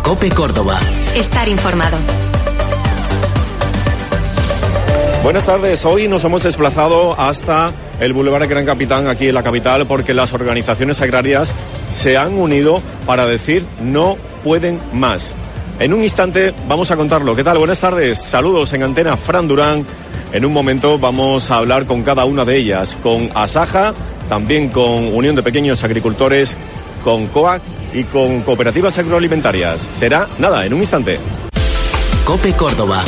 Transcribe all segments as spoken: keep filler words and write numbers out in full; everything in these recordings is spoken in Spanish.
COPE Córdoba. Estar informado. Buenas tardes, hoy nos hemos desplazado hasta el Boulevard Gran Capitán, aquí en la capital, porque las organizaciones agrarias se han unido para decir no pueden más. En un instante vamos a contarlo. ¿Qué tal? Buenas tardes, saludos en Antena, Fran Durán. En un momento vamos a hablar con cada una de ellas, con Asaja, también con Unión de Pequeños Agricultores, con COAG y con Cooperativas Agroalimentarias. Será, nada, en un instante. COPE Córdoba.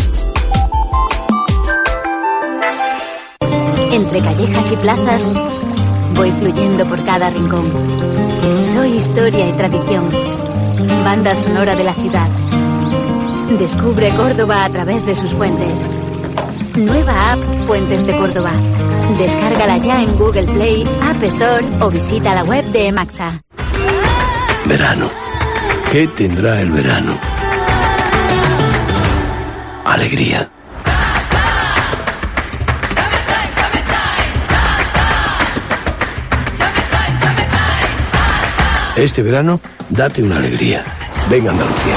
Entre callejas y plazas, voy fluyendo por cada rincón. Soy historia y tradición, banda sonora de la ciudad. Descubre Córdoba a través de sus puentes. Nueva app Puentes de Córdoba. Descárgala ya en Google Play, App Store o visita la web de Emaxa. Verano. ¿Qué tendrá el verano? Alegría. Este verano, date una alegría. Venga, Andalucía.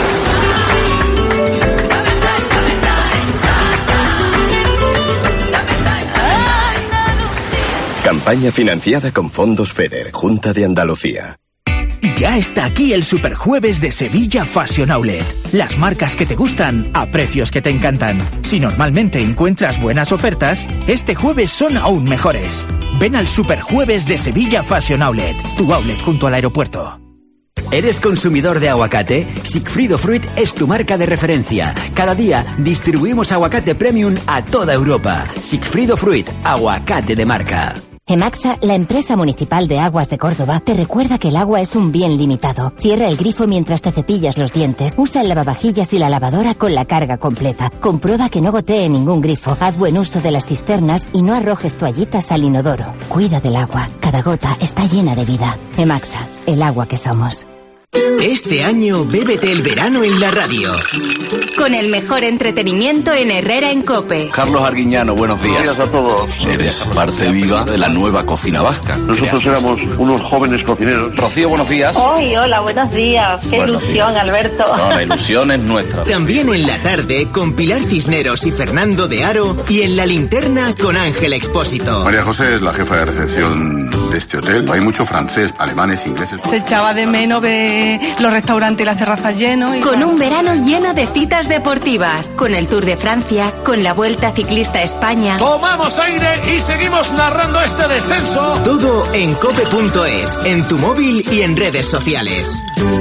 Campaña financiada con fondos FEDER, Junta de Andalucía. Ya está aquí el Superjueves de Sevilla Fashion Outlet. Las marcas que te gustan a precios que te encantan. Si normalmente encuentras buenas ofertas, este jueves son aún mejores. Ven al Superjueves de Sevilla Fashion Outlet, tu outlet junto al aeropuerto. ¿Eres consumidor de aguacate? Sigfrido Fruit es tu marca de referencia. Cada día distribuimos aguacate premium a toda Europa. Sigfrido Fruit, aguacate de marca. Emaxa, la empresa municipal de aguas de Córdoba, te recuerda que el agua es un bien limitado. Cierra el grifo mientras te cepillas los dientes. Usa el lavavajillas y la lavadora con la carga completa. Comprueba que no gotee ningún grifo. Haz buen uso de las cisternas y no arrojes toallitas al inodoro. Cuida del agua. Cada gota está llena de vida. Emaxa, el agua que somos. Este año, bébete el verano en la radio. Con el mejor entretenimiento en Herrera en COPE. Carlos Arguiñano, buenos días. Buenos días a todos. Eres parte viva de la nueva cocina vasca. Nosotros éramos unos jóvenes cocineros. Rocío, buenos días. Hoy, hola, buenos días. Qué buenos ilusión, días. Alberto. No, la ilusión es nuestra. También en la tarde con Pilar Cisneros y Fernando de Aro, y en la linterna con Ángel Expósito. María José es la jefa de recepción de este hotel. Hay mucho francés, alemanes, ingleses. Se echaba de menos ver los restaurantes y las terrazas llenos. Y con un verano lleno de citas deportivas, con el Tour de Francia, con la Vuelta Ciclista a España. Tomamos aire y seguimos narrando este descenso. Todo en cope punto es, en tu móvil y en redes sociales.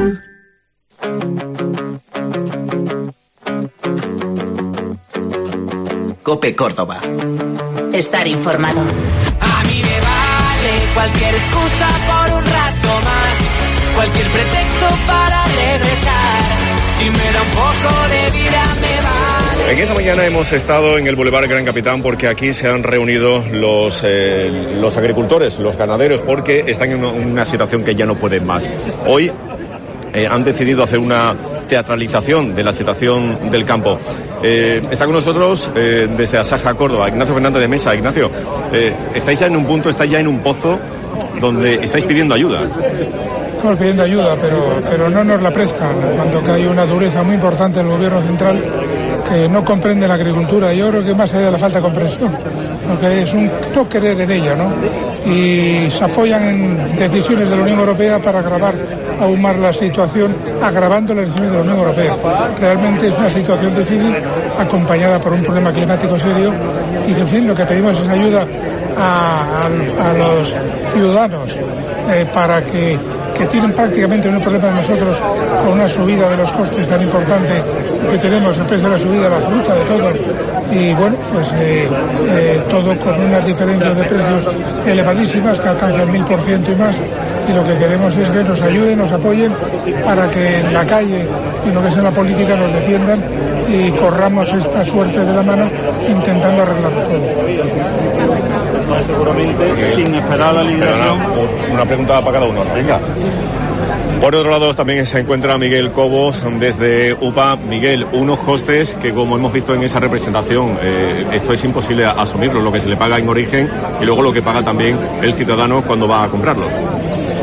COPE Córdoba. Estar informado. A mí me vale cualquier excusa por un rato más, cualquier pretexto para regresar. Si me da un poco de vida me vale. En esta mañana hemos estado en el Boulevard Gran Capitán porque aquí se han reunido los, eh, los agricultores, los ganaderos, porque están en una, una situación que ya no pueden más. Hoy eh, han decidido hacer una teatralización de la situación del campo. Eh, está con nosotros eh, desde Asaja, Córdoba, Ignacio Fernández de Mesa. Ignacio, eh, estáis ya en un punto, estáis ya en un pozo donde estáis pidiendo ayuda. Estamos pidiendo ayuda, pero, pero no nos la prestan, cuando que hay una dureza muy importante del gobierno central que no comprende la agricultura. Yo creo que más allá de la falta de comprensión, lo que es un no querer en ella, ¿no? Y se apoyan en decisiones de la Unión Europea para agravar aún más la situación, agravando las decisiones de la Unión Europea. Realmente es una situación difícil, acompañada por un problema climático serio, y que, en fin, lo que pedimos es ayuda a, a, a los ciudadanos eh, para que que tienen prácticamente un problema de nosotros con una subida de los costes tan importante que tenemos, el precio de la subida de la fruta, de todo, y bueno, pues eh, eh, todo con unas diferencias de precios elevadísimas que alcanzan el mil por ciento y más, y lo que queremos es que nos ayuden, nos apoyen para que en la calle y lo que es en la política nos defiendan y corramos esta suerte de la mano intentando arreglarlo todo. Seguramente sin esperar la liberación. Una pregunta para cada uno. Venga. Por otro lado también se encuentra Miguel Cobos desde U P A. Miguel, unos costes que, como hemos visto en esa representación, eh, esto es imposible asumirlo, lo que se le paga en origen y luego lo que paga también el ciudadano cuando va a comprarlos.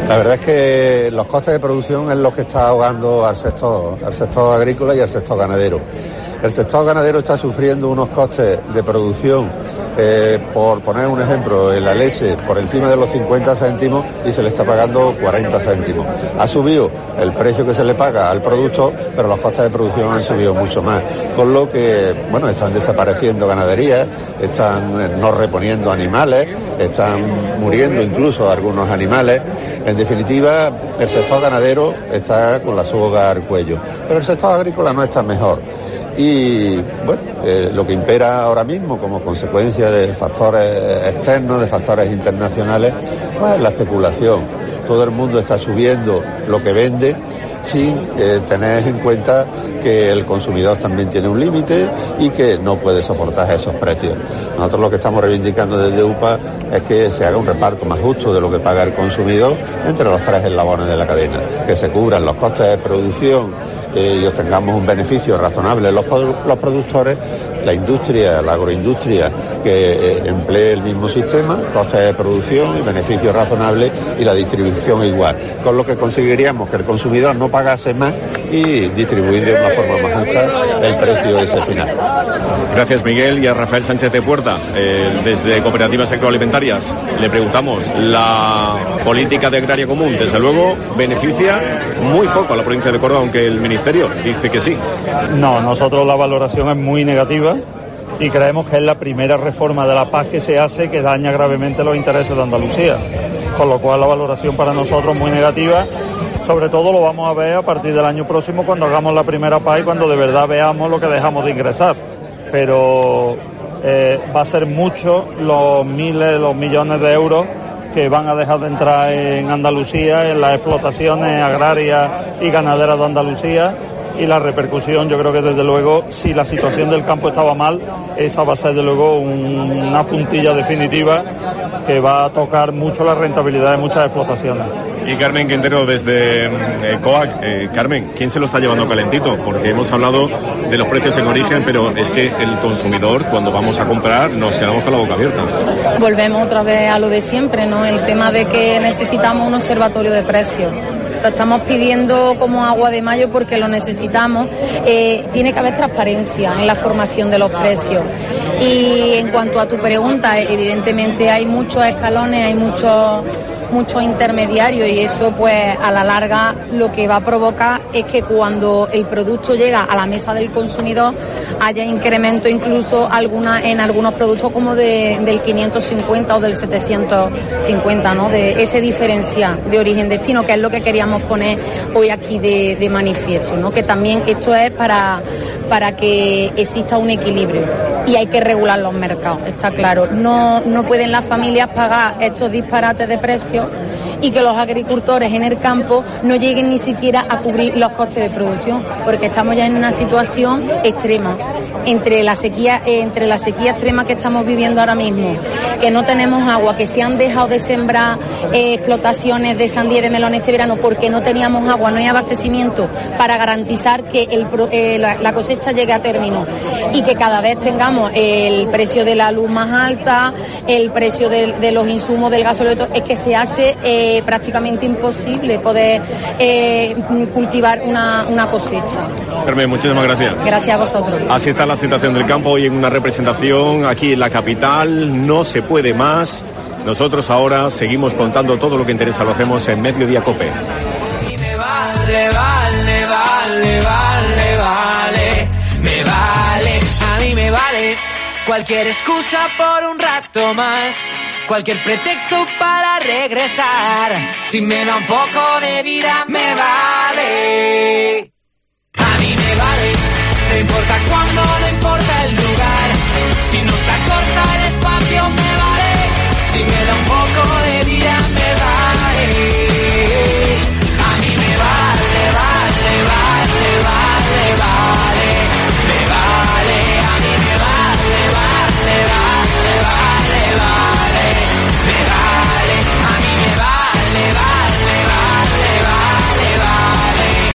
La verdad es que los costes de producción es lo que está ahogando al sector, al sector agrícola y al sector ganadero. El sector ganadero está sufriendo unos costes de producción, eh, por poner un ejemplo, en la leche por encima de los cincuenta céntimos y se le está pagando cuarenta céntimos. Ha subido el precio que se le paga al producto, pero los costes de producción han subido mucho más, con lo que, bueno, están desapareciendo ganaderías, están no reponiendo animales, están muriendo incluso algunos animales. En definitiva, el sector ganadero está con la soga al cuello, pero el sector agrícola no está mejor. Y bueno, eh, lo que impera ahora mismo como consecuencia de factores externos, de factores internacionales, pues es la especulación. Todo el mundo está subiendo lo que vende sin eh, tener en cuenta que el consumidor también tiene un límite y que no puede soportar esos precios. Nosotros lo que estamos reivindicando desde U P A es que se haga un reparto más justo de lo que paga el consumidor entre los tres eslabones de la cadena, que se cubran los costes de producción eh, y obtengamos un beneficio razonable los, los productores, la industria, la agroindustria que eh, emplee el mismo sistema, costes de producción y beneficios razonables y la distribución igual, con lo que conseguiríamos que el consumidor no pagase más y distribuir de una forma más justa el precio ese final. Gracias, Miguel. Y a Rafael Sánchez de Puerta, eh, desde Cooperativas Agroalimentarias, le preguntamos, la política de agraria común, desde luego, beneficia muy poco a la provincia de Córdoba, aunque el Ministerio dice que sí. No, nosotros la valoración es muy negativa y creemos que es la primera reforma de la P A C que se hace que daña gravemente los intereses de Andalucía, con lo cual la valoración para nosotros es muy negativa. Sobre todo lo vamos a ver a partir del año próximo cuando hagamos la primera P A C y cuando de verdad veamos lo que dejamos de ingresar. Pero eh, va a ser mucho los miles, los millones de euros que van a dejar de entrar en Andalucía, en las explotaciones agrarias y ganaderas de Andalucía. Y la repercusión, yo creo que desde luego, si la situación del campo estaba mal, esa va a ser desde luego un, una puntilla definitiva que va a tocar mucho la rentabilidad de muchas explotaciones. Y Carmen Quintero desde eh, C O A C. Eh, Carmen, ¿quién se lo está llevando calentito? Porque hemos hablado de los precios en origen, pero es que el consumidor, cuando vamos a comprar, nos quedamos con la boca abierta. Volvemos otra vez a lo de siempre, ¿no? El tema de que necesitamos un observatorio de precios. Lo estamos pidiendo como agua de mayo porque lo necesitamos. Eh, tiene que haber transparencia en la formación de los precios. Y en cuanto a tu pregunta, evidentemente hay muchos escalones, hay muchos muchos intermediarios y eso pues a la larga lo que va a provocar es que cuando el producto llega a la mesa del consumidor haya incremento incluso alguna, en algunos productos como de, del quinientos cincuenta o del setecientos cincuenta, ¿no? De ese diferencial de origen-destino, que es lo que queríamos poner hoy aquí de, de manifiesto, ¿no? Que también esto es para, para que exista un equilibrio y hay que regular los mercados, está claro. No, no pueden las familias pagar estos disparates de precios y que los agricultores en el campo no lleguen ni siquiera a cubrir los costes de producción, porque estamos ya en una situación extrema. Entre la sequía, eh, entre la sequía extrema que estamos viviendo ahora mismo, que no tenemos agua, que se han dejado de sembrar eh, explotaciones de sandía y de melón este verano porque no teníamos agua, no hay abastecimiento para garantizar que el, eh, la, la cosecha llegue a término y que cada vez tengamos el precio de la luz más alta, el precio de, de los insumos del gasoil, es que se hace eh, prácticamente imposible poder eh, cultivar una, una cosecha. Carmen, muchísimas gracias. Gracias a vosotros. Así está la situación del campo hoy en una representación aquí en la capital. No se puede más. Nosotros ahora seguimos contando todo lo que interesa. Lo hacemos en Mediodía Cope. Y me vale, vale, vale, vale, vale. Me vale, a mí me vale. Cualquier excusa por un rato más. Cualquier pretexto para regresar. Si me da un poco de vida, me vale. A mí me vale. No importa cuándo, no importa